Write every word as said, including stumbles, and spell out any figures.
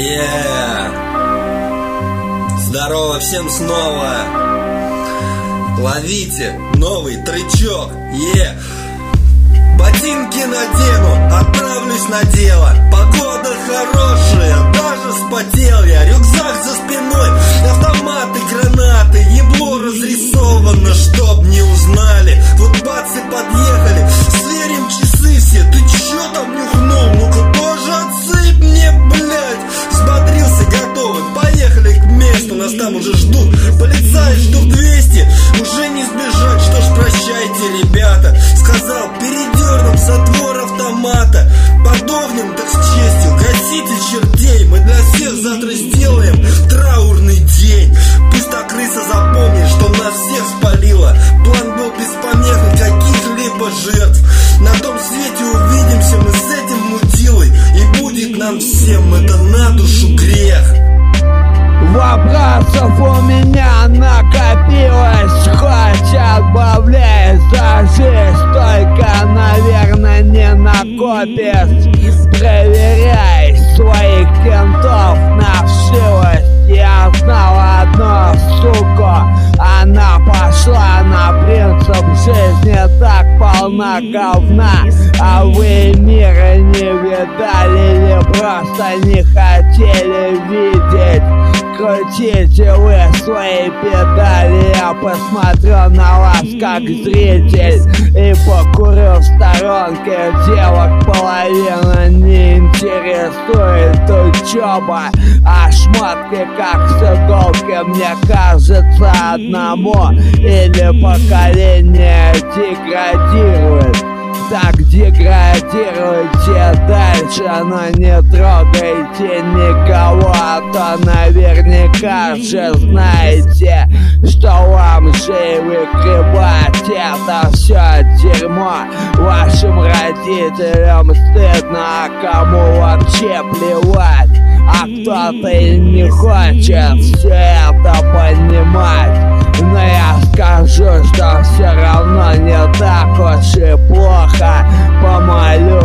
Yeah. Здорово всем снова. Ловите новый тречок. Yeah. Ботинки надену, отправлюсь на дело. Погода хорошая, даже спотел я. Рюкзак за спиной, автоматы, гранаты. Ебло разрисовано, чтоб не узнали. Вот бацы подъехали, сверим часы все. Ты чё там нюхнул? Ну-ка тоже отсыпь мне, блядь. Взбодрился, готовы, поехали к месту. Нас там уже ждут, полицаи штук двести. Уже не сбежать, что ж прощайте, ребята. Сказал, передернем затвор автомата. Подохнем так с честью, гасите чертей. Мы для всех завтра сделаем траурный день. Пусть та крыса запомнит, что нас всех спалила. План был без помех и каких-либо жертв. На том свете увидимся мы с этим мудилой. И будет нам всем это на душу грех. Вопросов у меня накопилось, хоть отбавляй за жизнь, только, наверное, не накопишь. Проверяй своих кентов на вшивость. Я знал одну суку, она пошла на принцип жизни, так полна говна. А вы мира не видали или просто не хотели видеть? Крутите вы свои педали, я посмотрю на вас как зритель и покурю в сторонке. Девок половина не интересует учеба, а шмотки как с иголки, мне кажется, одному. Или поколение деградирует. Так деградируйте дальше, но не трогайте никого, а то наверняка же знаете, что вам же выгребать это все дерьмо. Вашим родителям стыдно, а кому вообще плевать. А кто-то и не хочет все это понимать. Но я скажу, что все равно не так уж и плохо. Помолюсь